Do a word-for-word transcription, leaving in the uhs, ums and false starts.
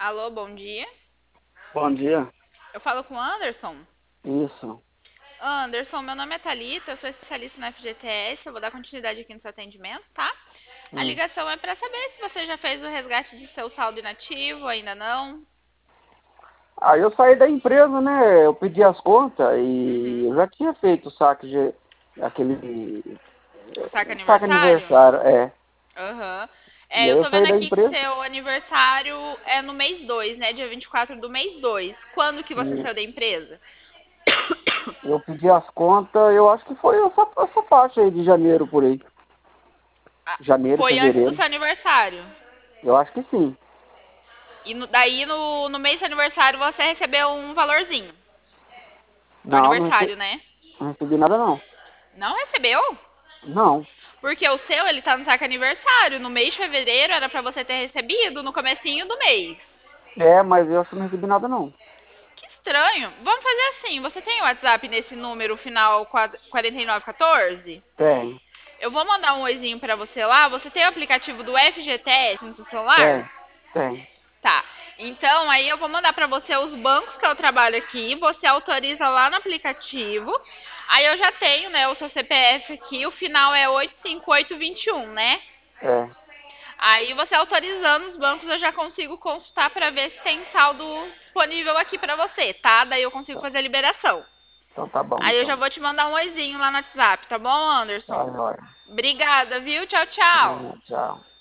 Alô, bom dia. Bom dia. Eu falo com o Anderson. Isso. Anderson, meu nome é Thalita, eu sou especialista na F G T S, eu vou dar continuidade aqui no seu atendimento, tá? A Hum. ligação é para saber se você já fez o resgate de seu saldo inativo, ainda não. Aí eu saí da empresa, né? Eu pedi as contas e Uhum. eu já tinha feito o saque de aquele O saque saque aniversário? aniversário, é. Aham. E É, aí eu eu tô vendo saí da aqui que empresa seu aniversário é no mês dois, né? Dia vinte e quatro do mês dois. Quando que você e saiu da empresa? eu pedi as contas, eu acho que foi essa, essa faixa aí de janeiro por aí. Ah, Janeiro, foi antes do fevereiro. seu aniversário. Eu acho que sim. E no- daí no, no mês do aniversário você recebeu um valorzinho. Do Não, não recebi, aniversário, né? não recebi nada não. Não recebeu? Não. Porque o seu, ele tá no saque aniversário. No mês de fevereiro era pra você ter recebido no comecinho do mês. É, mas eu acho que não recebi nada não. Que estranho. Vamos fazer assim. Você tem o WhatsApp nesse número final quarenta e nove quatorze? Tem, Eu vou mandar um oizinho pra você lá. Você tem o aplicativo do F G T S no seu celular? tem, tem. Tá. Então, aí eu vou mandar pra você os bancos que eu trabalho aqui. Você autoriza lá no aplicativo. Aí eu já tenho, né, o seu C P F aqui. O final é oito cinco oito dois um, né? É. Aí você autorizando os bancos, eu já consigo consultar para ver se tem saldo disponível aqui para você, tá? Daí eu consigo Então fazer a liberação. então tá bom, Aí eu já então. vou te mandar um oizinho lá no WhatsApp, tá bom, Tá, Anderson? joia. Obrigada, viu? Tchau, tchau. Hum, Tchau.